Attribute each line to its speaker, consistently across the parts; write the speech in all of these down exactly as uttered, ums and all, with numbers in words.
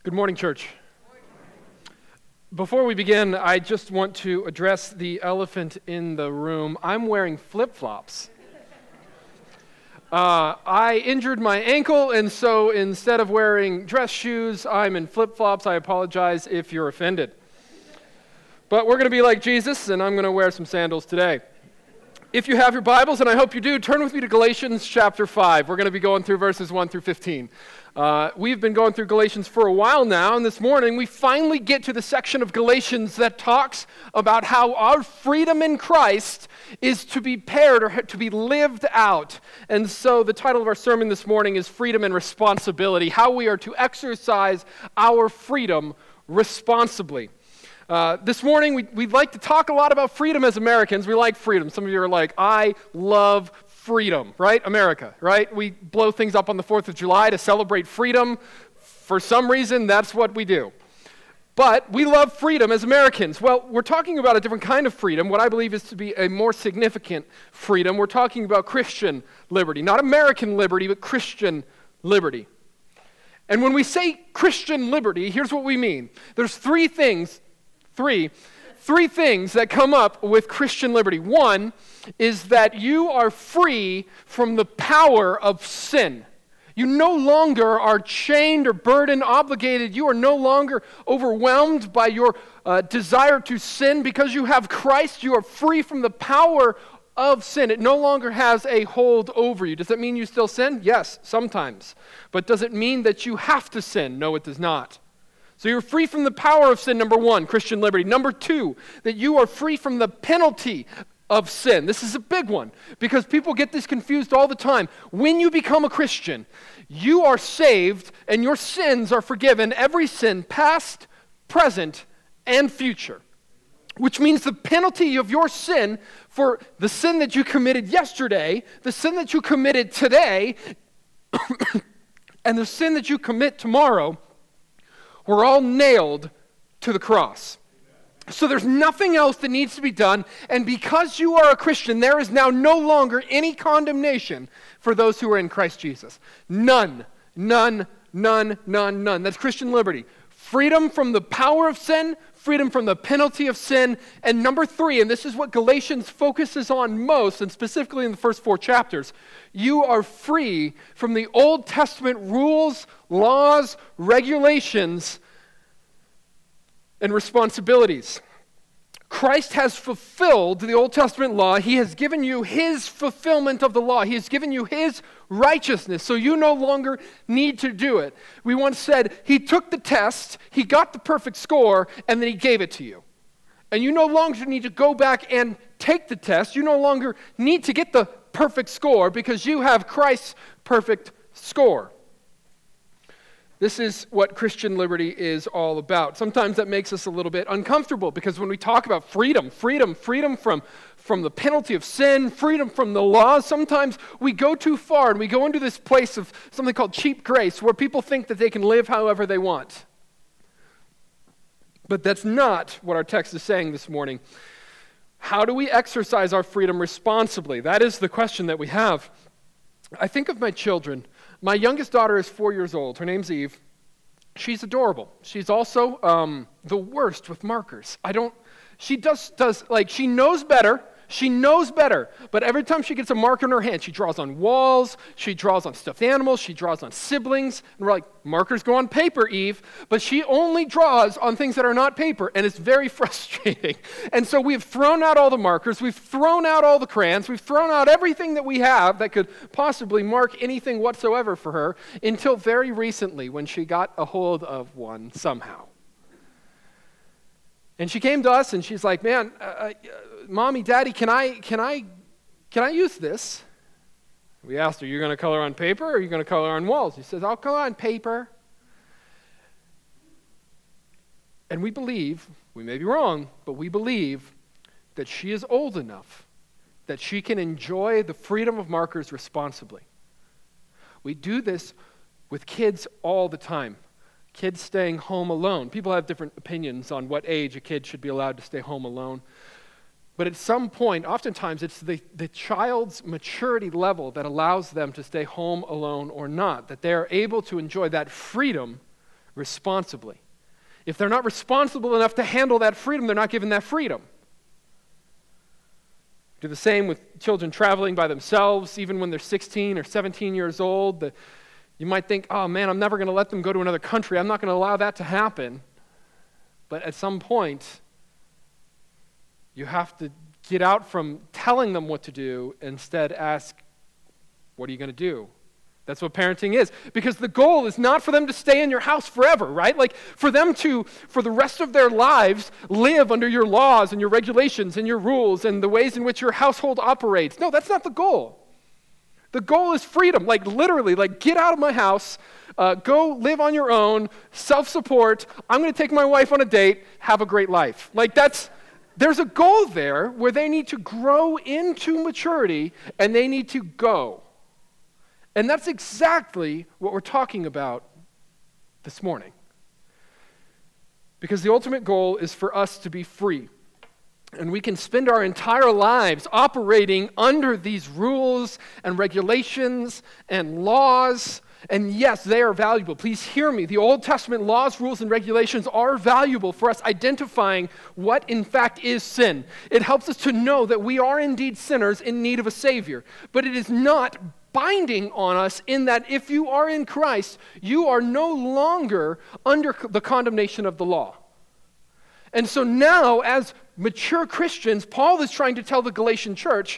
Speaker 1: Good morning, church. Before we begin, I just want to address the elephant in the room. I'm wearing flip-flops. Uh, I injured my ankle, and so instead of wearing dress shoes, I'm in flip-flops. I apologize if you're offended. But we're going to be like Jesus, and I'm going to wear some sandals today. If you have your Bibles, and I hope you do, turn with me to Galatians chapter five. We're going to be going through verses one through fifteen. Uh, we've been going through Galatians for a while now, and this morning we finally get to the section of Galatians that talks about how our freedom in Christ is to be paired or to be lived out. And so the title of our sermon this morning is Freedom and Responsibility, how we are to exercise our freedom responsibly. Uh, this morning, we, we'd like to talk a lot about freedom as Americans. We like freedom. Some of you are like, I love freedom, right? America, right? We blow things up on the fourth of July to celebrate freedom. For some reason, that's what we do. But we love freedom as Americans. Well, we're talking about a different kind of freedom, what I believe is to be a more significant freedom. We're talking about Christian liberty. Not American liberty, but Christian liberty. And when we say Christian liberty, here's what we mean. There's three things Three, three things that come up with Christian liberty. One is that you are free from the power of sin. You no longer are chained or burdened, obligated. You are no longer overwhelmed by your uh, desire to sin because you have Christ. You are free from the power of sin. It no longer has a hold over you. Does that mean you still sin? Yes, sometimes. But does it mean that you have to sin? No, it does not. So you're free from the power of sin, number one, Christian liberty. Number two, that you are free from the penalty of sin. This is a big one because people get this confused all the time. When you become a Christian, you are saved and your sins are forgiven, every sin, past, present, and future. Which means the penalty of your sin for the sin that you committed yesterday, the sin that you committed today, and the sin that you commit tomorrow, we're all nailed to the cross. So there's nothing else that needs to be done, and because you are a Christian, there is now no longer any condemnation for those who are in Christ Jesus. None, none, none, none, none. That's Christian liberty. Freedom from the power of sin, freedom from the penalty of sin, and number three, and this is what Galatians focuses on most, and specifically in the first four chapters, you are free from the Old Testament rules, laws, regulations, and responsibilities. Christ has fulfilled the Old Testament law. He has given you His fulfillment of the law. He has given you His righteousness, so you no longer need to do it. We once said, He took the test, He got the perfect score, and then He gave it to you. And you no longer need to go back and take the test. You no longer need to get the perfect score because you have Christ's perfect score. This is what Christian liberty is all about. Sometimes that makes us a little bit uncomfortable because when we talk about freedom, freedom, freedom from, from the penalty of sin, freedom from the law, sometimes we go too far and we go into this place of something called cheap grace where people think that they can live however they want. But that's not what our text is saying this morning. How do we exercise our freedom responsibly? That is the question that we have. I think of my children. My youngest daughter is four years old. Her name's Eve. She's adorable. She's also um, the worst with markers. I don't, she does, does, like, she knows better. She knows better. But every time she gets a marker in her hand, she draws on walls, she draws on stuffed animals, she draws on siblings. And we're like, markers go on paper, Eve. But she only draws on things that are not paper, and it's very frustrating. And so we've thrown out all the markers, we've thrown out all the crayons, we've thrown out everything that we have that could possibly mark anything whatsoever for her until very recently when she got a hold of one somehow. And she came to us and she's like, man, uh, uh, Mommy, Daddy, can I, can I, can I use this? We asked her, you're going to color on paper or are you going to color on walls? She says, I'll color on paper. And we believe, we may be wrong, but we believe that she is old enough that she can enjoy the freedom of markers responsibly. We do this with kids all the time. Kids staying home alone. People have different opinions on what age a kid should be allowed to stay home alone. But at some point, oftentimes it's the, the child's maturity level that allows them to stay home alone or not, that they are able to enjoy that freedom responsibly. If they're not responsible enough to handle that freedom, they're not given that freedom. Do the same with children traveling by themselves, even when they're sixteen or seventeen years old. The, you might think, oh man, I'm never going to let them go to another country. I'm not going to allow that to happen. But at some point, you have to get out from telling them what to do, instead ask, what are you going to do? That's what parenting is. Because the goal is not for them to stay in your house forever, right? Like for them to, for the rest of their lives, live under your laws and your regulations and your rules and the ways in which your household operates. No, that's not the goal. The goal is freedom, like literally, like get out of my house, uh, go live on your own, self-support. I'm going to take my wife on a date, have a great life. Like that's, there's a goal there where they need to grow into maturity and they need to go. And that's exactly what we're talking about this morning. Because the ultimate goal is for us to be free. And we can spend our entire lives operating under these rules and regulations and laws. And yes, they are valuable. Please hear me. The Old Testament laws, rules, and regulations are valuable for us identifying what in fact is sin. It helps us to know that we are indeed sinners in need of a Savior. But it is not binding on us in that if you are in Christ, you are no longer under the condemnation of the law. And so now, as mature Christians, Paul is trying to tell the Galatian church,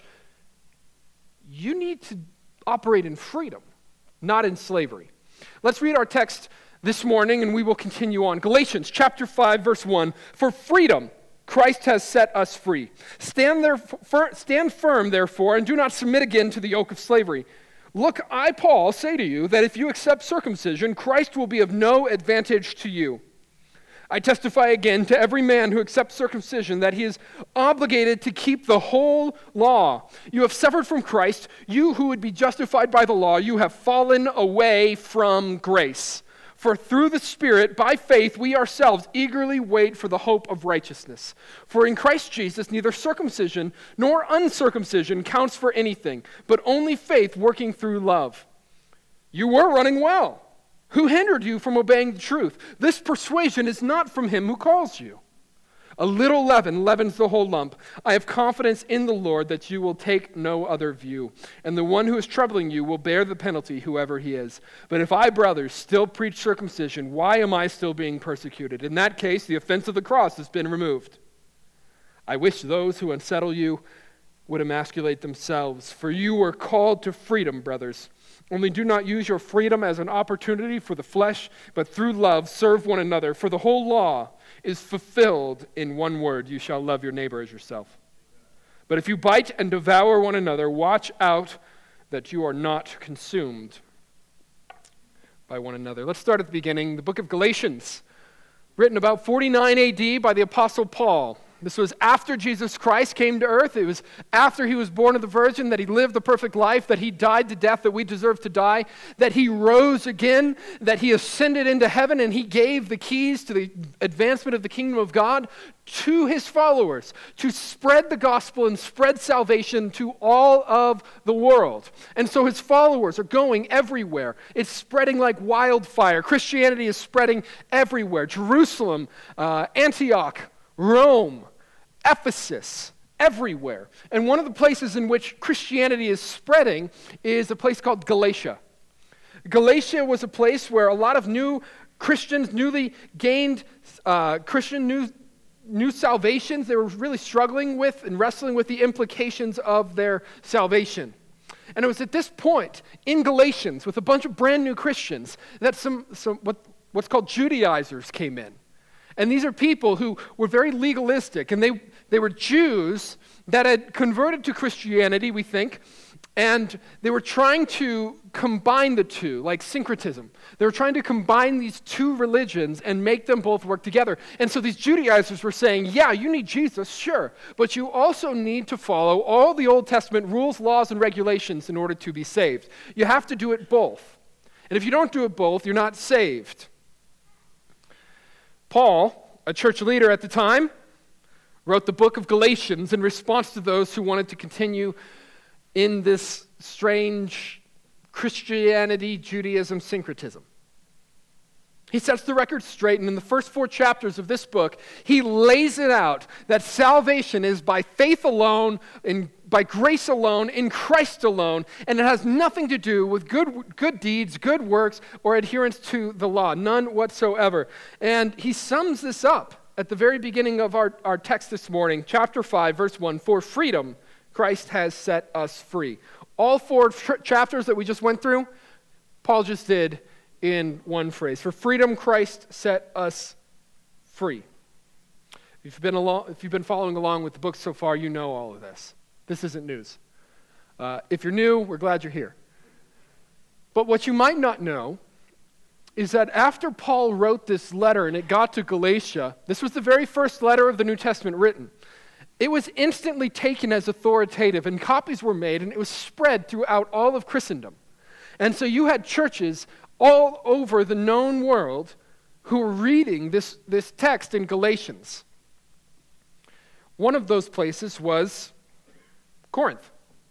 Speaker 1: you need to operate in freedom, not in slavery. Let's read our text this morning and we will continue on. Galatians chapter five, verse one. For freedom, Christ has set us free. Stand, there, fir- stand firm, therefore, and do not submit again to the yoke of slavery. Look, I, Paul, say to you that if you accept circumcision, Christ will be of no advantage to you. I testify again to every man who accepts circumcision that he is obligated to keep the whole law. You have severed from Christ. You who would be justified by the law, you have fallen away from grace. For through the Spirit, by faith, we ourselves eagerly wait for the hope of righteousness. For in Christ Jesus, neither circumcision nor uncircumcision counts for anything, but only faith working through love. You were running well. Who hindered you from obeying the truth? This persuasion is not from him who calls you. A little leaven leavens the whole lump. I have confidence in the Lord that you will take no other view. And the one who is troubling you will bear the penalty, whoever he is. But if I, brothers, still preach circumcision, why am I still being persecuted? In that case, the offense of the cross has been removed. I wish those who unsettle you would emasculate themselves, for you were called to freedom, brothers. Only do not use your freedom as an opportunity for the flesh, but through love serve one another. For the whole law is fulfilled in one word: you shall love your neighbor as yourself. But if you bite and devour one another, watch out that you are not consumed by one another. Let's start at the beginning. The book of Galatians, written about forty-nine A D by the Apostle Paul. This was after Jesus Christ came to earth. It was after he was born of the Virgin, that he lived the perfect life, that he died the death that we deserve to die, that he rose again, that he ascended into heaven, and he gave the keys to the advancement of the kingdom of God to his followers to spread the gospel and spread salvation to all of the world. And so his followers are going everywhere. It's spreading like wildfire. Christianity is spreading everywhere. Jerusalem, uh, Antioch, Rome, Ephesus, everywhere. And one of the places in which Christianity is spreading is a place called Galatia. Galatia was a place where a lot of new Christians, newly gained uh, Christian new, new salvations, they were really struggling with and wrestling with the implications of their salvation. And it was at this point in Galatians, with a bunch of brand new Christians, that some, some what, what's called Judaizers came in. And these are people who were very legalistic, and they, they were Jews that had converted to Christianity, we think, and they were trying to combine the two, like syncretism. They were trying to combine these two religions and make them both work together. And so these Judaizers were saying, yeah, you need Jesus, sure, but you also need to follow all the Old Testament rules, laws, and regulations in order to be saved. You have to do it both. And if you don't do it both, you're not saved. Paul, a church leader at the time, wrote the book of Galatians in response to those who wanted to continue in this strange Christianity, Judaism syncretism. He sets the record straight, and in the first four chapters of this book, he lays it out that salvation is by faith alone, in, by grace alone, in Christ alone, and it has nothing to do with good, good deeds, good works, or adherence to the law, none whatsoever. And he sums this up at the very beginning of our, our text this morning, chapter five, verse one, for freedom, Christ has set us free. All four tr- chapters that we just went through, Paul just did in one phrase. For freedom, Christ set us free. If you've been along, if you've been following along with the book so far, you know all of this. This isn't news. Uh, if you're new, we're glad you're here. But what you might not know is that after Paul wrote this letter and it got to Galatia, this was the very first letter of the New Testament written. It was instantly taken as authoritative, and copies were made, and it was spread throughout all of Christendom. And so you had churches all over the known world who were reading this, this text in Galatians. One of those places was Corinth.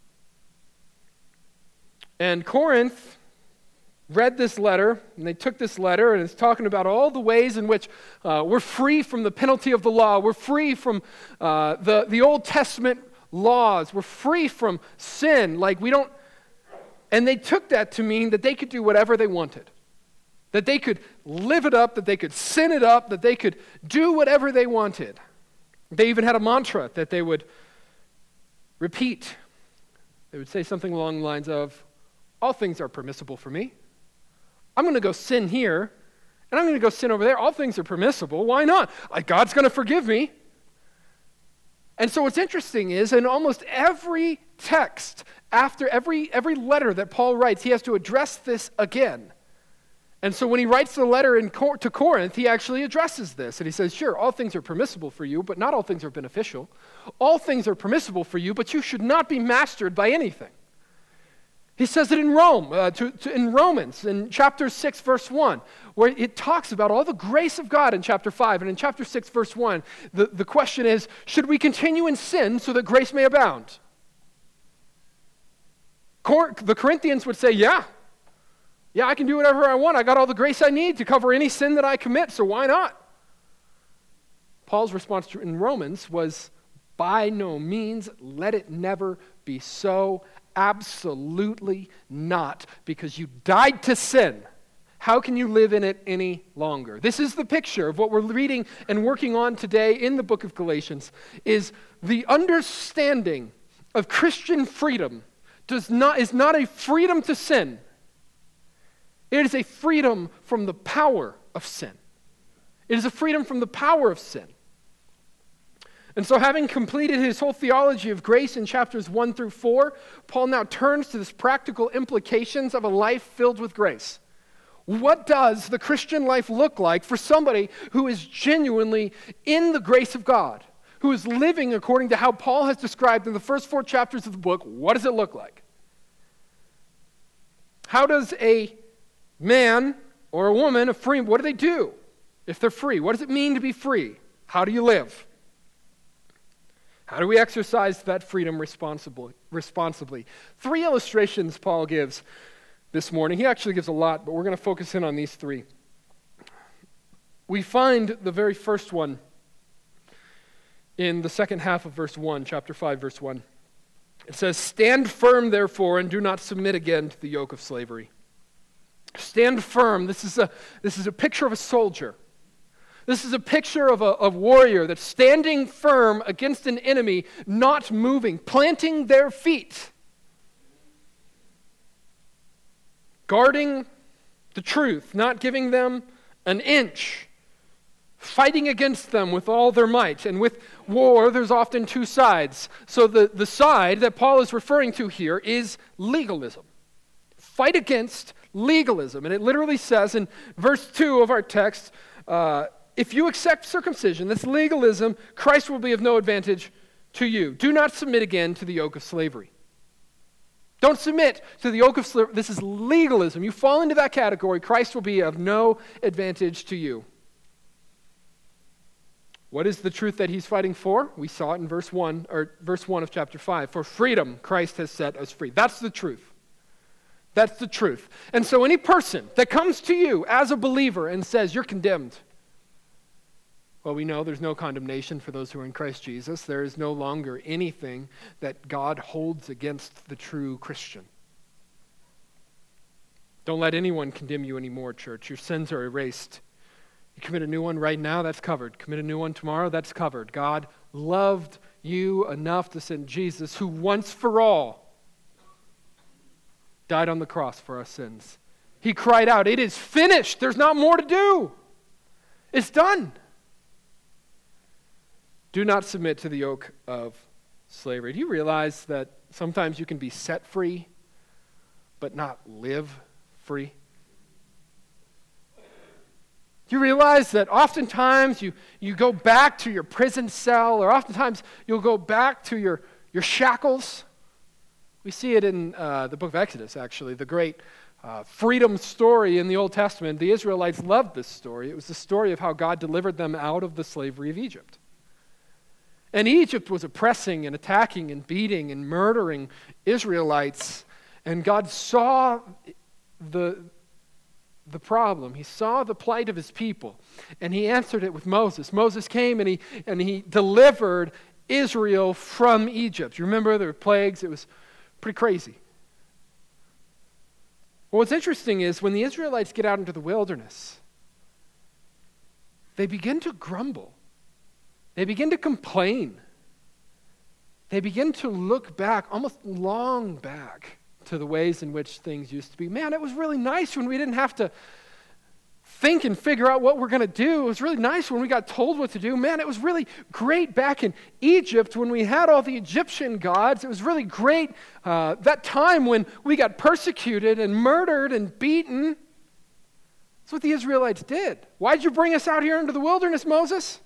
Speaker 1: And Corinth read this letter, and they took this letter, and it's talking about all the ways in which uh, we're free from the penalty of the law, we're free from uh, the, the Old Testament laws, we're free from sin, like we don't. And they took that to mean that they could do whatever they wanted. That they could live it up, that they could sin it up, that they could do whatever they wanted. They even had a mantra that they would repeat. They would say something along the lines of, all things are permissible for me. I'm going to go sin here, and I'm going to go sin over there. All things are permissible. Why not? Like, God's going to forgive me. And so what's interesting is in almost every text, after every, every letter that Paul writes, he has to address this again. And so when he writes the letter in Cor- to Corinth, he actually addresses this. And he says, sure, all things are permissible for you, but not all things are beneficial. All things are permissible for you, but you should not be mastered by anything. He says it in Rome, uh, to, to, in Romans, in chapter six, verse one, where it talks about all the grace of God in chapter five. And in chapter six, verse one, the, the question is, should we continue in sin so that grace may abound? Cor- the Corinthians would say, yeah. Yeah, I can do whatever I want. I got all the grace I need to cover any sin that I commit, so why not? Paul's response to, in Romans was, by no means, let it never be so. Absolutely not, because you died to sin. How can you live in it any longer? This is the picture of what we're reading and working on today in the book of Galatians, is the understanding of Christian freedom does not, is not a freedom to sin. It is a freedom from the power of sin. It is a freedom from the power of sin. And so having completed his whole theology of grace in chapters one through four, Paul now turns to the practical implications of a life filled with grace. What does the Christian life look like for somebody who is genuinely in the grace of God, who is living according to how Paul has described in the first four chapters of the book? What does it look like? How does a man or a woman, a free, what do they do if they're free? What does it mean to be free? How do you live? How do we exercise that freedom responsibly? responsibly? Three illustrations Paul gives this morning. He actually gives a lot, but we're going to focus in on these three. We find the very first one in the second half of verse one, chapter five, verse one. It says, stand firm, therefore, and do not submit again to the yoke of slavery. Stand firm. This is a, this is a picture of a soldier. This is a picture of a, a warrior that's standing firm against an enemy, not moving, planting their feet, guarding the truth, not giving them an inch, fighting against them with all their might. And with war, there's often two sides. So the, the side that Paul is referring to here is legalism. Fight against legalism. And it literally says in verse two of our text, uh, if you accept circumcision, that's legalism, Christ will be of no advantage to you. Do not submit again to the yoke of slavery. Don't submit to the yoke of slavery. This is legalism. You fall into that category, Christ will be of no advantage to you. What is the truth that he's fighting for? We saw it in verse one, or verse one of chapter five. For freedom, Christ has set us free. That's the truth. That's the truth. And so any person that comes to you as a believer and says, you're condemned, well, we know there's no condemnation for those who are in Christ Jesus. There is no longer anything that God holds against the true Christian. Don't let anyone condemn you anymore, church. Your sins are erased. You commit a new one right now, that's covered. Commit a new one tomorrow, that's covered. God loved you enough to send Jesus, who once for all died on the cross for our sins. He cried out, "It is finished. There's not more to do. It's done." Do not submit to the yoke of slavery. Do you realize that sometimes you can be set free, but not live free? Do you realize that oftentimes you, you go back to your prison cell, or oftentimes you'll go back to your, your shackles? We see it in uh, the book of Exodus, actually, the great uh, freedom story in the Old Testament. The Israelites loved this story. It was the story of how God delivered them out of the slavery of Egypt. And Egypt was oppressing and attacking and beating and murdering Israelites. And God saw the, the problem. He saw the plight of his people. And he answered it with Moses. Moses came and he, and he delivered Israel from Egypt. You remember there were plagues? It was pretty crazy. Well, what's interesting is when the Israelites get out into the wilderness, they begin to grumble. They begin to complain. They begin to look back, almost long back, to the ways in which things used to be. Man, it was really nice when we didn't have to think and figure out what we're going to do. It was really nice when we got told what to do. Man, it was really great back in Egypt when we had all the Egyptian gods. It was really great uh, that time when we got persecuted and murdered and beaten. That's what the Israelites did. Why'd you bring us out here into the wilderness, Moses?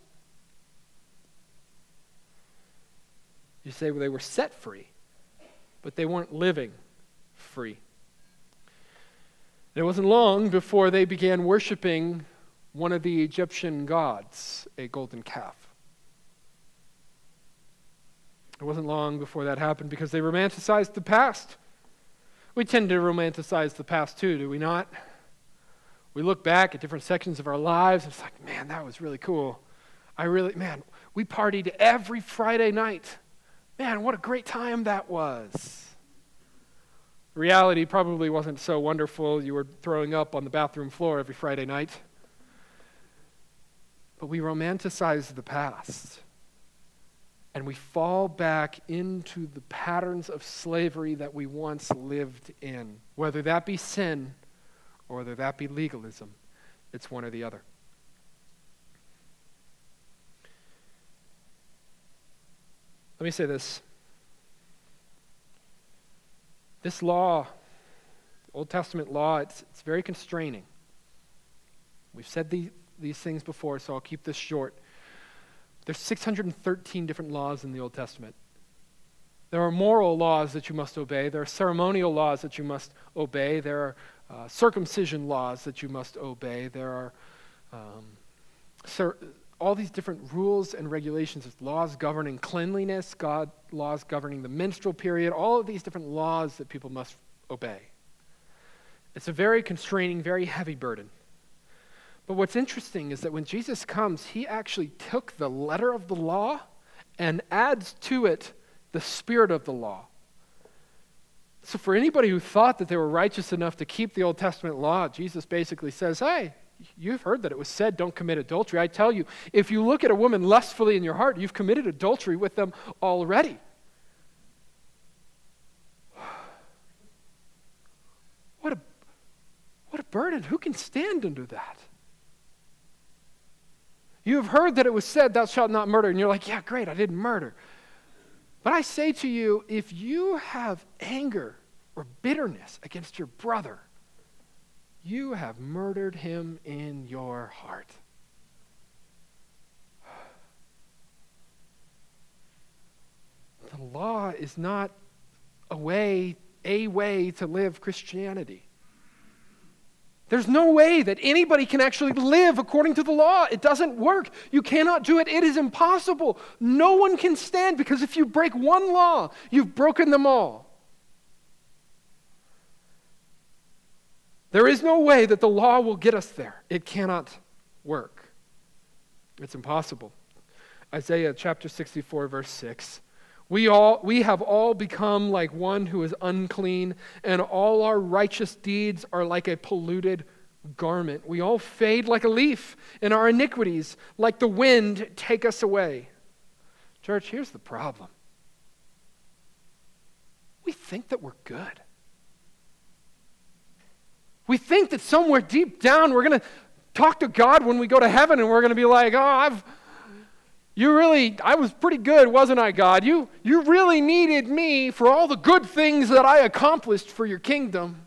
Speaker 1: You say, well, they were set free, but they weren't living free. It wasn't long before they began worshiping one of the Egyptian gods, a golden calf. It wasn't long before that happened because they romanticized the past. We tend to romanticize the past too, do we not? We look back at different sections of our lives, and it's like, man, that was really cool. I really, man, we partied every Friday night. Man, what a great time that was. The reality probably wasn't so wonderful. You were throwing up on the bathroom floor every Friday night. But we romanticize the past. And we fall back into the patterns of slavery that we once lived in. Whether that be sin or whether that be legalism, it's one or the other. Let me say this. This law, Old Testament law, it's, it's very constraining. We've said the, these things before, so I'll keep this short. There's six hundred thirteen different laws in the Old Testament. There are moral laws that you must obey. There are ceremonial laws that you must obey. There are uh, circumcision laws that you must obey. There are um, cer- all these different rules and regulations, laws governing cleanliness, God laws governing the menstrual period, all of these different laws that people must obey. It's a very constraining, very heavy burden. But what's interesting is that when Jesus comes, he actually took the letter of the law and adds to it the spirit of the law. So for anybody who thought that they were righteous enough to keep the Old Testament law, Jesus basically says, hey, you've heard that it was said, don't commit adultery. I tell you, if you look at a woman lustfully in your heart, you've committed adultery with them already. What a, what a burden. Who can stand under that? You have heard that it was said, thou shalt not murder. And you're like, yeah, great, I didn't murder. But I say to you, if you have anger or bitterness against your brother, you have murdered him in your heart. The law is not a way, a way to live Christianity. There's no way that anybody can actually live according to the law. It doesn't work. You cannot do it. It is impossible. No one can stand, because if you break one law, you've broken them all. There is no way that the law will get us there. It cannot work. It's impossible. Isaiah chapter sixty-four, verse six. We all we have all become like one who is unclean, and all our righteous deeds are like a polluted garment. We all fade like a leaf, and our iniquities, like the wind, take us away. Church, here's the problem. We think that we're good. We think that somewhere deep down we're going to talk to God when we go to heaven, and we're going to be like, oh, I've, you really, I was pretty good, wasn't I, God? You, you really needed me for all the good things that I accomplished for your kingdom.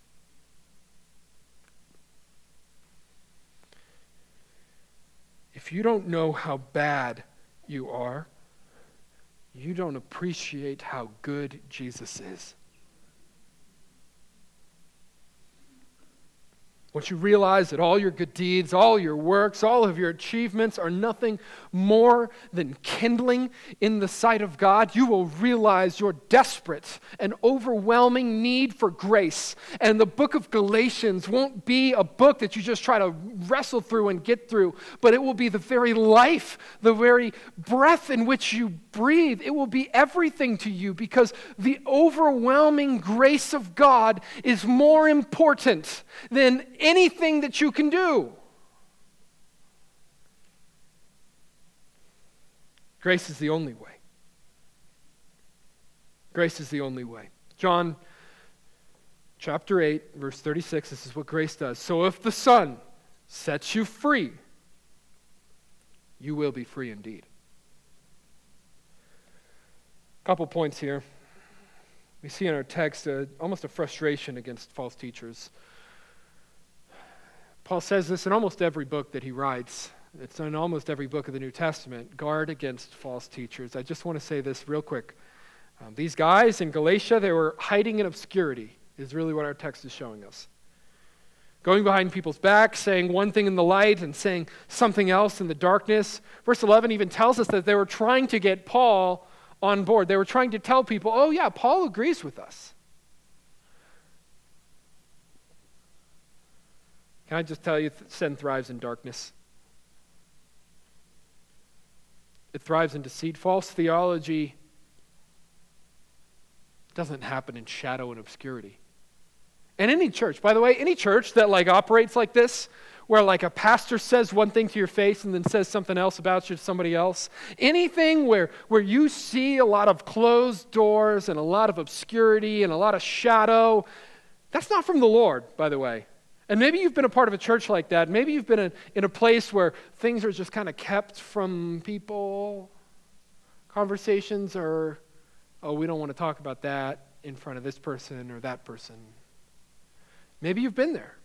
Speaker 1: If you don't know how bad you are, you don't appreciate how good Jesus is. Once you realize that all your good deeds, all your works, all of your achievements are nothing more than kindling in the sight of God, you will realize your desperate and overwhelming need for grace. And the book of Galatians won't be a book that you just try to wrestle through and get through, but it will be the very life, the very breath in which you breathe. It will be everything to you, because the overwhelming grace of God is more important than anything that you can do. Grace is the only way. Grace is the only way. John chapter eight, verse thirty-six, this is what grace does. So if the Son sets you free, you will be free indeed. A couple points here. We see in our text uh, almost a frustration against false teachers. Paul says this in almost every book that he writes. It's in almost every book of the New Testament. Guard against false teachers. I just want to say this real quick. Um, these guys in Galatia, they were hiding in obscurity, is really what our text is showing us. Going behind people's backs, saying one thing in the light and saying something else in the darkness. Verse eleven even tells us that they were trying to get Paul on board. They were trying to tell people, oh yeah, Paul agrees with us. Can I just tell you, sin thrives in darkness. It thrives in deceit. False theology doesn't happen in shadow and obscurity. And any church, by the way, any church that like operates like this, where like a pastor says one thing to your face and then says something else about you to somebody else, anything where, where you see a lot of closed doors and a lot of obscurity and a lot of shadow, that's not from the Lord, by the way. And maybe you've been a part of a church like that. Maybe you've been in, in a place where things are just kind of kept from people. Conversations are, oh, we don't want to talk about that in front of this person or that person. Maybe you've been there.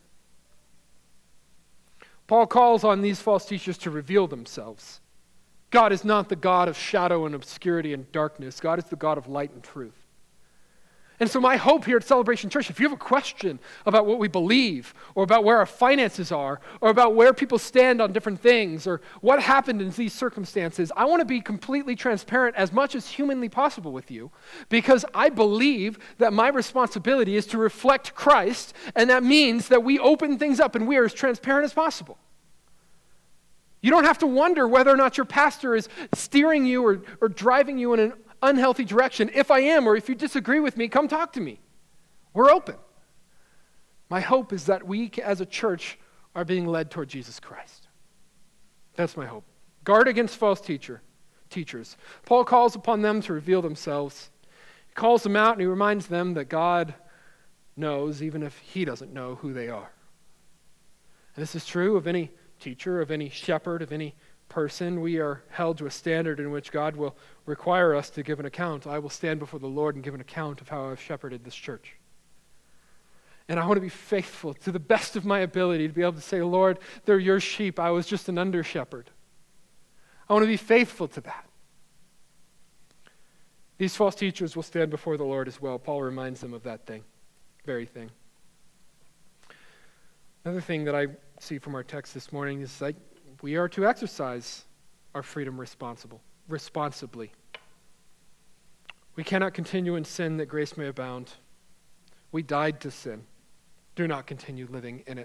Speaker 1: Paul calls on these false teachers to reveal themselves. God is not the God of shadow and obscurity and darkness. God is the God of light and truth. And so my hope here at Celebration Church, if you have a question about what we believe, or about where our finances are, or about where people stand on different things, or what happened in these circumstances, I want to be completely transparent as much as humanly possible with you, because I believe that my responsibility is to reflect Christ, and that means that we open things up and we are as transparent as possible. You don't have to wonder whether or not your pastor is steering you or, or driving you in an unhealthy direction. If I am, or if you disagree with me, come talk to me. We're open. My hope is that we as a church are being led toward Jesus Christ. That's my hope. Guard against false teacher, teachers. Paul calls upon them to reveal themselves. He calls them out and he reminds them that God knows even if he doesn't know who they are. And this is true of any teacher, of any shepherd, of any person. We are held to a standard in which God will require us to give an account. I will stand before the Lord and give an account of how I've shepherded this church. And I want to be faithful to the best of my ability to be able to say, Lord, they're your sheep. I was just an under shepherd. I want to be faithful to that. These false teachers will stand before the Lord as well. Paul reminds them of that thing, very thing. Another thing that I see from our text this morning is like we are to exercise our freedom responsible, responsibly. We cannot continue in sin that grace may abound. We died to sin. do not continue living in it.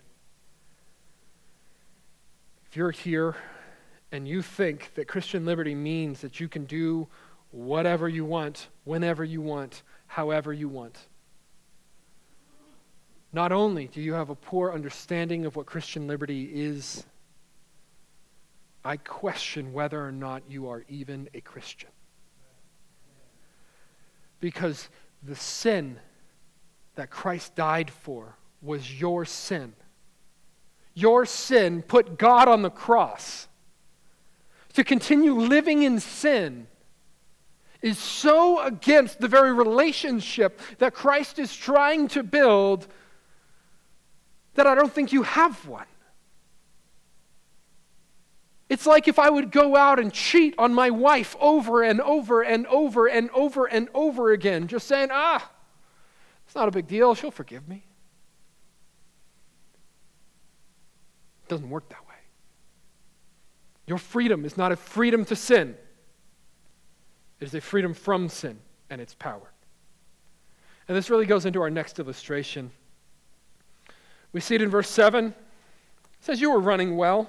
Speaker 1: If you're here and you think that Christian liberty means that you can do whatever you want, whenever you want, however you want, not only do you have a poor understanding of what Christian liberty is, I question whether or not you are even a Christian. Because the sin that Christ died for was your sin. Your sin put God on the cross. To continue living in sin is so against the very relationship that Christ is trying to build that I don't think you have one. It's like if I would go out and cheat on my wife over and over and over and over and over again, just saying, ah, it's not a big deal, she'll forgive me. It doesn't work that way. Your freedom is not a freedom to sin. It is a freedom from sin and its power. And this really goes into our next illustration. We see it in verse seven. It says, you were running well.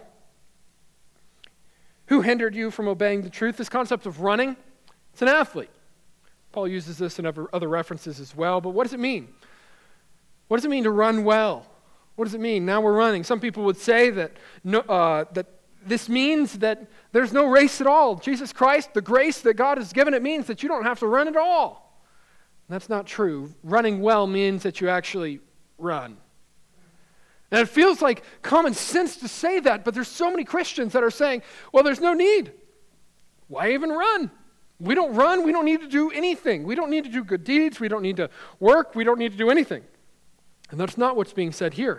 Speaker 1: Who hindered you from obeying the truth? This concept of running, it's an athlete. Paul uses this in other references as well, but what does it mean? What does it mean to run well? What does it mean? Now we're running. Some people would say that no, uh, that this means that there's no race at all. Jesus Christ, the grace that God has given, it means that you don't have to run at all. And that's not true. Running well means that you actually run. And it feels like common sense to say that, but there's so many Christians that are saying, well, there's no need. Why even run? We don't run. We don't need to do anything. We don't need to do good deeds. We don't need to work. We don't need to do anything. And that's not what's being said here.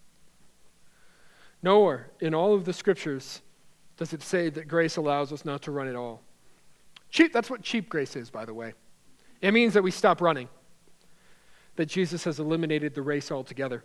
Speaker 1: Nowhere in all of the scriptures does it say that grace allows us not to run at all. Cheap, that's what cheap grace is, by the way. It means that we stop running, that Jesus has eliminated the race altogether.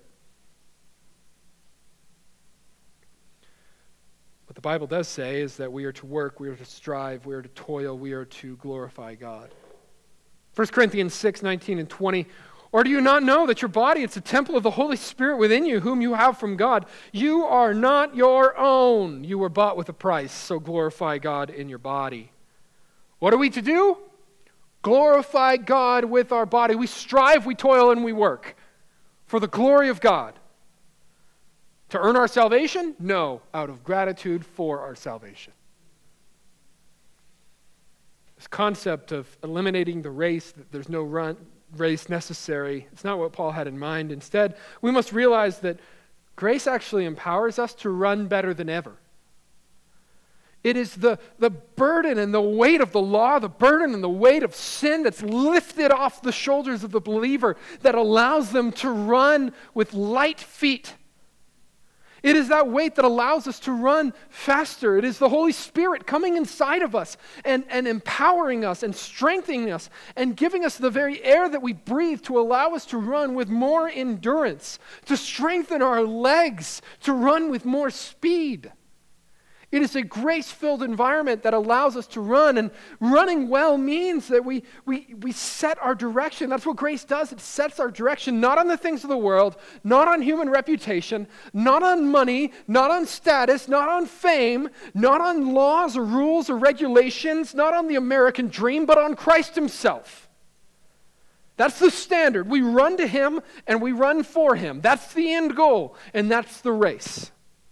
Speaker 1: What the Bible does say is that we are to work, we are to strive, we are to toil, we are to glorify God. First Corinthians six, nineteen and twenty. Or do you not know that your body is a temple of the Holy Spirit within you, whom you have from God? You are not your own. You were bought with a price, so glorify God in your body. What are we to do? Glorify God with our body. We strive, we toil, and we work for the glory of God. To earn our salvation? No, out of gratitude for our salvation. This concept of eliminating the race, that there's no run, race necessary, it's not what Paul had in mind. Instead, we must realize that grace actually empowers us to run better than ever. It is the, the burden and the weight of the law, the burden and the weight of sin that's lifted off the shoulders of the believer that allows them to run with light feet. It is that weight that allows us to run faster. It is the Holy Spirit coming inside of us and, and empowering us and strengthening us and giving us the very air that we breathe to allow us to run with more endurance, to strengthen our legs, to run with more speed. It is a grace-filled environment that allows us to run, and running well means that we, we, we set our direction. That's what grace does. It sets our direction, not on the things of the world, not on human reputation, not on money, not on status, not on fame, not on laws or rules or regulations, not on the American dream, but on Christ himself. That's the standard. We run to him and we run for him. That's the end goal, and that's the race.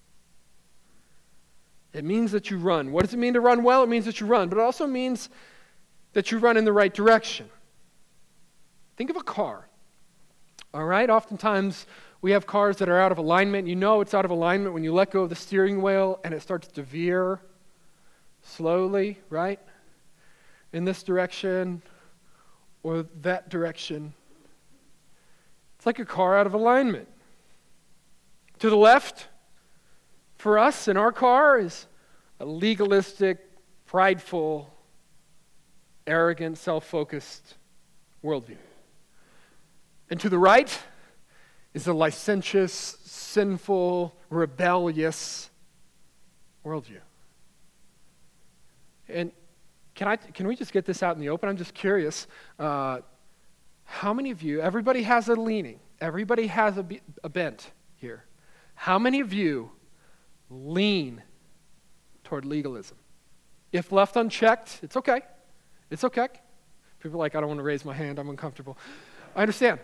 Speaker 1: It means that you run. What does it mean to run well? It means that you run, but it also means that you run in the right direction. Think of a car. All right? Oftentimes, we have cars that are out of alignment. You know it's out of alignment when you let go of the steering wheel and it starts to veer slowly, right? In this direction or that direction. It's like a car out of alignment. To the left, for us in our car, is a legalistic, prideful, arrogant, self-focused worldview. And to the right is a licentious, sinful, rebellious worldview. And can I? Can we just get this out in the open? I'm just curious. Uh, how many of you, everybody has a leaning. everybody has a, be- a bent here. How many of you lean toward legalism? If left unchecked, it's okay. It's okay. People are like, I don't want to raise my hand, I'm uncomfortable. I understand.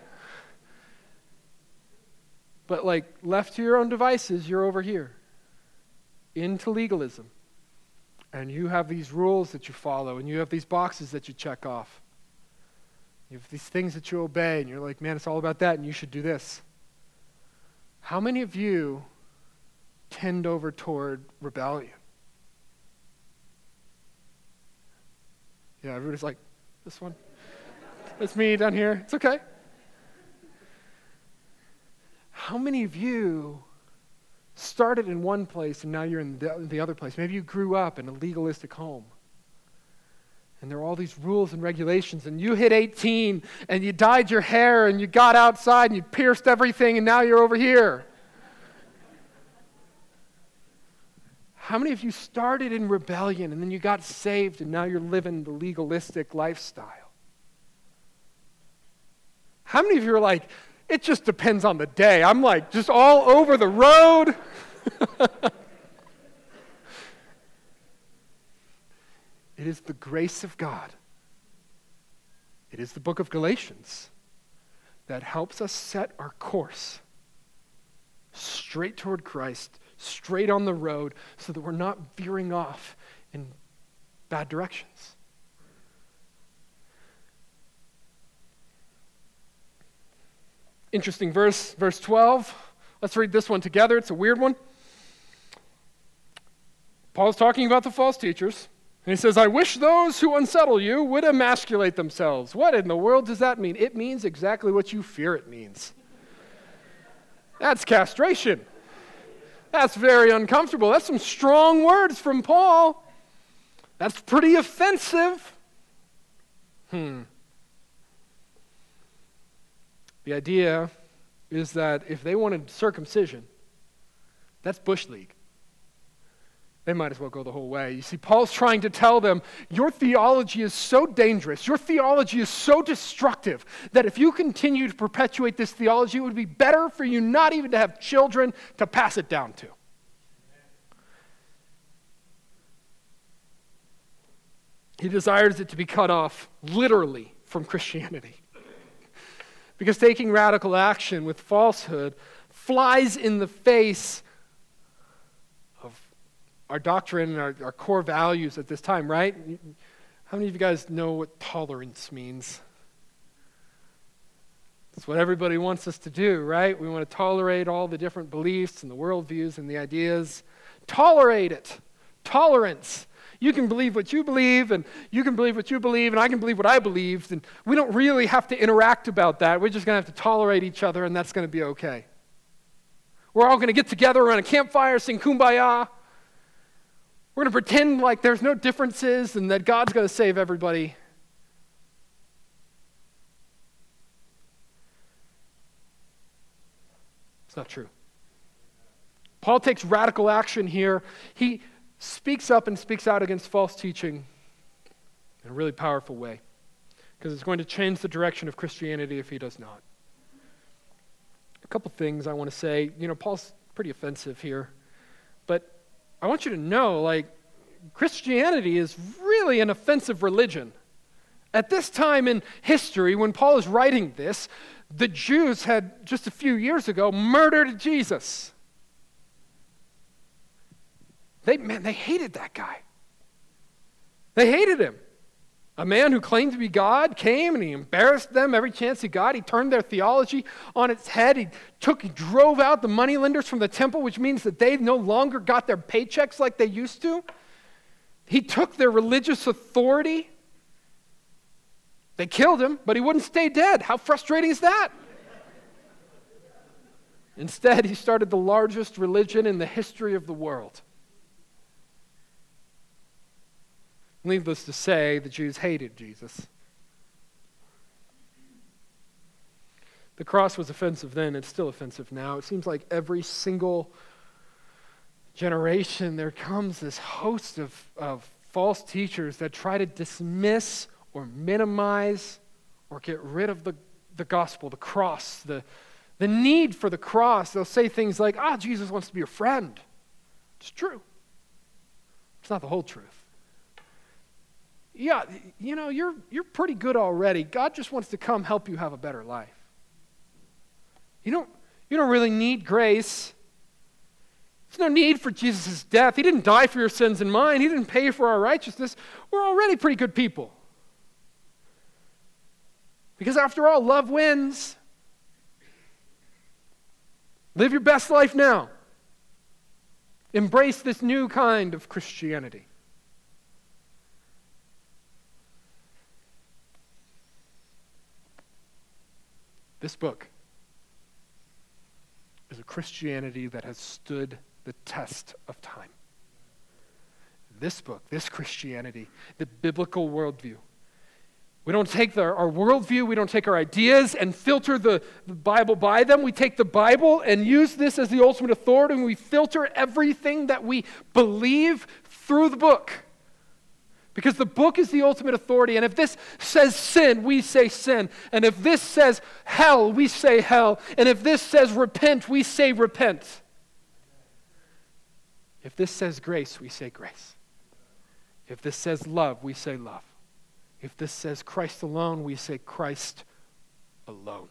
Speaker 1: But like, left to your own devices, you're over here, into legalism. And you have these rules that you follow, and you have these boxes that you check off. You have these things that you obey, and you're like, man, it's all about that, and you should do this. How many of you tend over toward rebellion? Yeah, everybody's like, this one? That's me down here. It's okay. How many of you started in one place and now you're in the, the other place? Maybe you grew up in a legalistic home. And there are all these rules and regulations, and you hit eighteen and you dyed your hair and you got outside and you pierced everything and now you're over here. How many of you started in rebellion and then you got saved and now you're living the legalistic lifestyle? How many of you are like, it just depends on the day. I'm like just all over the road. It is the grace of God. It is the book of Galatians that helps us set our course straight toward Christ, straight on the road, so that we're not veering off in bad directions. Interesting verse, verse twelve. Let's read this one together. It's a weird one. Paul's talking about the false teachers. And he says, I wish those who unsettle you would emasculate themselves. What in the world does that mean? It means exactly what you fear it means. That's castration. That's very uncomfortable. That's some strong words from Paul. That's pretty offensive. Hmm. The idea is that if they wanted circumcision, that's Bush League. They might as well go the whole way. You see, Paul's trying to tell them, your theology is so dangerous, your theology is so destructive, that if you continue to perpetuate this theology, it would be better for you not even to have children to pass it down to. He desires it to be cut off, literally, from Christianity. Because taking radical action with falsehood flies in the face of our doctrine and our, our core values at this time, right? How many of you guys know what tolerance means? It's what everybody wants us to do, right? We want to tolerate all the different beliefs and the worldviews and the ideas. Tolerate it. Tolerance. You can believe what you believe, and you can believe what you believe, and I can believe what I believed, and we don't really have to interact about that. We're just going to have to tolerate each other, and that's going to be okay. We're all going to get together around a campfire, sing Kumbaya. We're going to pretend like there's no differences and that God's going to save everybody. It's not true. Paul takes radical action here. He speaks up and speaks out against false teaching in a really powerful way, because it's going to change the direction of Christianity if he does not. A couple things I want to say. You know, Paul's pretty offensive here, but I want you to know, like, Christianity is really an offensive religion. At this time in history, when Paul is writing this, the Jews had, just a few years ago, murdered Jesus. They, man, they hated that guy. They hated him. A man who claimed to be God came and he embarrassed them every chance he got. He turned their theology on its head. He took, he drove out the moneylenders from the temple, which means that they no longer got their paychecks like they used to. He took their religious authority. They killed him, but he wouldn't stay dead. How frustrating is that? Instead, he started the largest religion in the history of the world. Needless to say, the Jews hated Jesus. The cross was offensive then, it's still offensive now. It seems like every single generation there comes this host of, of false teachers that try to dismiss or minimize or get rid of the, the gospel, the cross, the, The need for the cross, they'll say things like, ah, Jesus wants to be your friend. It's true. It's not the whole truth. Yeah, you know, you're, you're pretty good already. God just wants to come help you have a better life. You don't, you don't really need grace. There's no need for Jesus' death. He didn't die for your sins and mine. He didn't pay for our righteousness. We're already pretty good people. Because after all, love wins. Live your best life now. Embrace this new kind of Christianity. This book is a Christianity that has stood the test of time. This book, this Christianity, the biblical worldview. We don't take the, our worldview, we don't take our ideas and filter the, the Bible by them. We take the Bible and use this as the ultimate authority, and we filter everything that we believe through the book. Because the book is the ultimate authority, and if this says sin, we say sin. And if this says hell, we say hell. And if this says repent, we say repent. If this says grace, we say grace. If this says love, we say love. If this says Christ alone, we say Christ alone.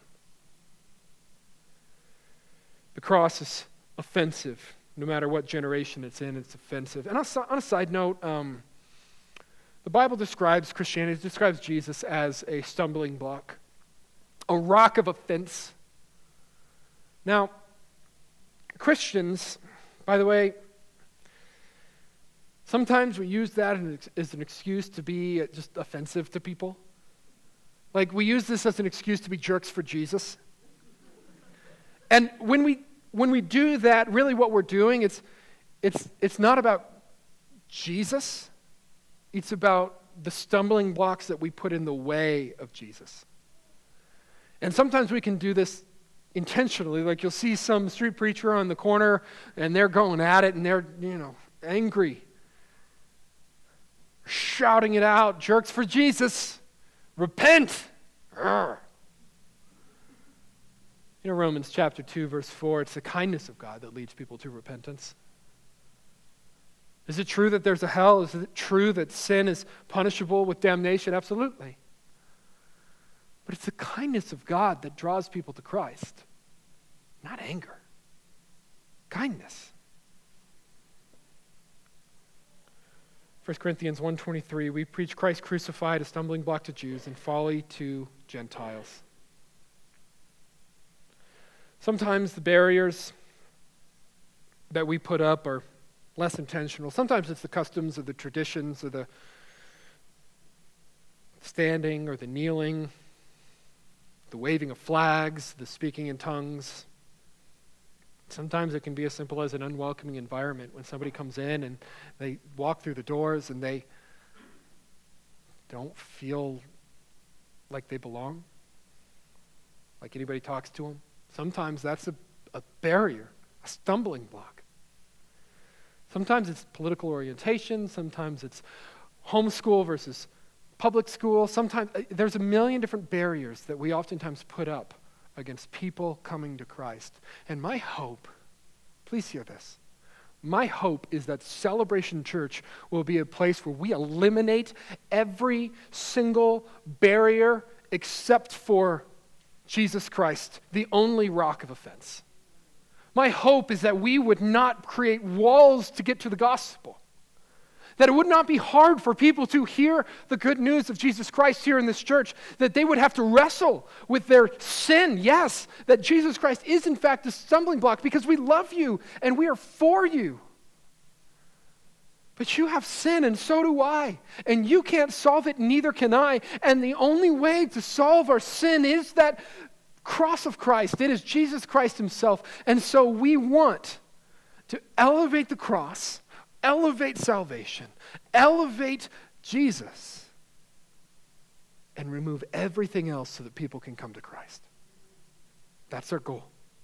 Speaker 1: The cross is offensive. No matter what generation it's in, it's offensive. And on a side note, um, the Bible describes Christianity, it describes Jesus as a stumbling block, a rock of offense. Now, Christians, by the way, sometimes we use that as an excuse to be just offensive to people. Like, we use this as an excuse to be jerks for Jesus. And when we when we do that, really what we're doing, it's it's it's not about Jesus. It's about the stumbling blocks that we put in the way of Jesus. And sometimes we can do this intentionally. Like, you'll see some street preacher on the corner, and they're going at it, and they're, you know, angry, shouting it out, jerks for Jesus, repent. Urgh. You know, Romans chapter two, verse four, it's the kindness of God that leads people to repentance. Is it true that there's a hell? Is it true that sin is punishable with damnation? Absolutely. But it's the kindness of God that draws people to Christ, not anger. Kindness. First Corinthians one twenty-three, we preach Christ crucified, a stumbling block to Jews and folly to Gentiles. Sometimes the barriers that we put up are less intentional. Sometimes it's the customs or the traditions or the standing or the kneeling, the waving of flags, the speaking in tongues. Sometimes it can be as simple as an unwelcoming environment when somebody comes in and they walk through the doors and they don't feel like they belong, like anybody talks to them. Sometimes that's a, a barrier, a stumbling block. Sometimes it's political orientation. Sometimes it's homeschool versus public school. Sometimes there's a million different barriers that we oftentimes put up against people coming to Christ. And my hope, please hear this, my hope is that Celebration Church will be a place where we eliminate every single barrier except for Jesus Christ, the only rock of offense. My hope is that we would not create walls to get to the gospel. That it would not be hard for people to hear the good news of Jesus Christ here in this church. That they would have to wrestle with their sin. Yes, that Jesus Christ is in fact a stumbling block because we love you and we are for you. But you have sin and so do I. And you can't solve it, neither can I. And the only way to solve our sin is that cross of Christ. It is Jesus Christ himself. And so we want to elevate the cross, elevate salvation, elevate Jesus, and remove everything else so that people can come to Christ. That's our goal.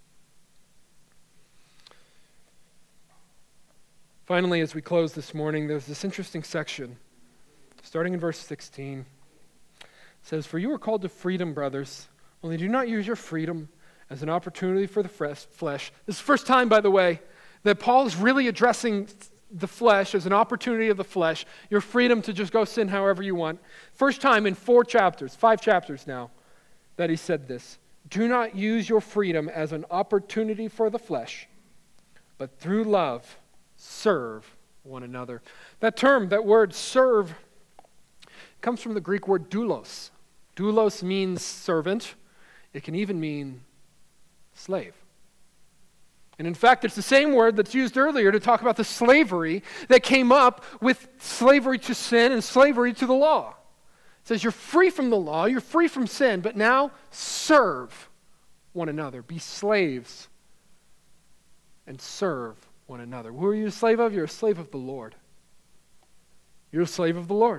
Speaker 1: Finally, as we close this morning, there's this interesting section, starting in verse sixteen. It says, "For you are called to freedom, brothers, only do not use your freedom as an opportunity for the flesh. This is the first time, by the way, that Paul is really addressing the flesh as an opportunity of the flesh, your freedom to just go sin however you want. First time in four chapters, five chapters now, that he said this. Do not use your freedom as an opportunity for the flesh, but through love, serve one another. That term, that word serve, comes from the Greek word doulos. Doulos means servant. It can even mean slave. And in fact, it's the same word that's used earlier to talk about the slavery that came up with slavery to sin and slavery to the law. It says you're free from the law, you're free from sin, but now serve one another. Be slaves and serve one another. Who are you a slave of? You're a slave of the Lord. You're a slave of the Lord.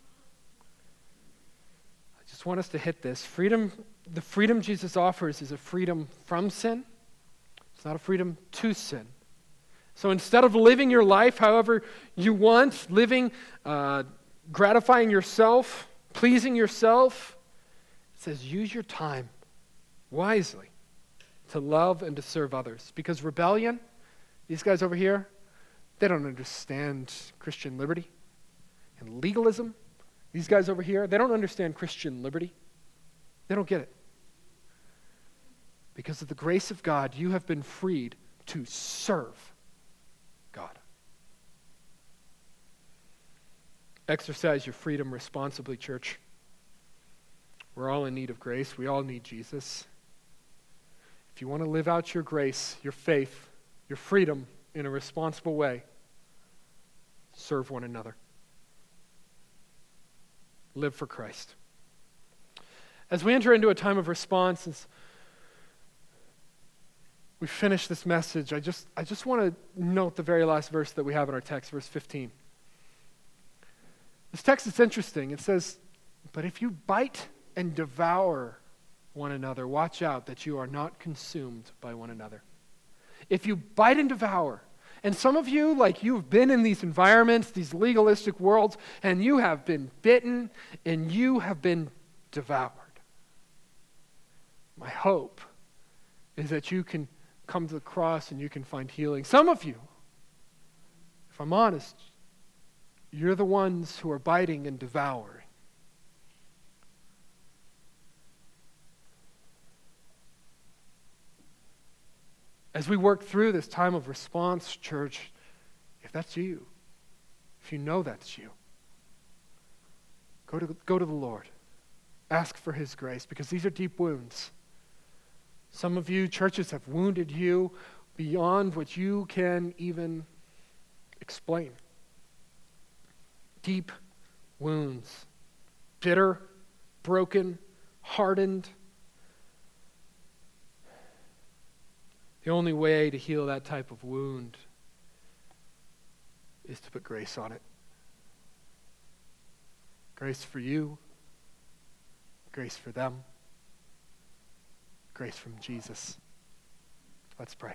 Speaker 1: I just want us to hit this. Freedom, the freedom Jesus offers is a freedom from sin. It's not a freedom to sin. So instead of living your life however you want, living, uh, gratifying yourself, pleasing yourself, it says use your time wisely to love and to serve others. Because rebellion, these guys over here, they don't understand Christian liberty. And legalism, these guys over here, they don't understand Christian liberty. They don't get it. Because of the grace of God, you have been freed to serve God. Exercise your freedom responsibly, church. We're all in need of grace. We all need Jesus. If you want to live out your grace, your faith, your freedom in a responsible way, serve one another. Live for Christ. As we enter into a time of response, as we finish this message, I just, I just want to note the very last verse that we have in our text, verse fifteen. This text is interesting. It says, but if you bite and devour one another, watch out that you are not consumed by one another. If you bite and devour, and some of you, like you've been in these environments, these legalistic worlds, and you have been bitten and you have been devoured. My hope is that you can come to the cross and you can find healing. Some of you, if I'm honest, you're the ones who are biting and devouring. As we work through this time of response, church, if that's you, if you know that's you, go to, go to the Lord. Ask for His grace, because these are deep wounds. Some of you, churches have wounded you beyond what you can even explain. Deep wounds. Bitter, broken, hardened. The only way to heal that type of wound is to put grace on it. Grace for you. Grace for them. Grace from Jesus. Let's pray.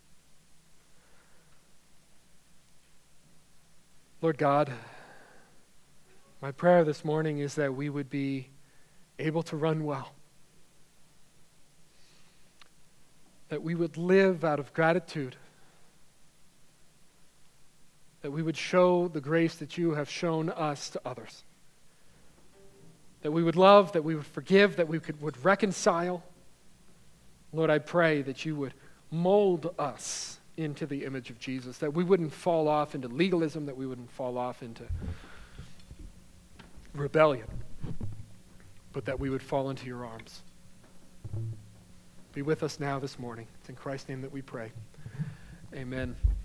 Speaker 1: Lord God, my prayer this morning is that we would be able to run well. That we would live out of gratitude. That we would show the grace that you have shown us to others. That we would love, that we would forgive, that we could, would reconcile. Lord, I pray that you would mold us into the image of Jesus, that we wouldn't fall off into legalism, that we wouldn't fall off into rebellion, but that we would fall into your arms. Be with us now this morning. It's in Christ's name that we pray. Amen.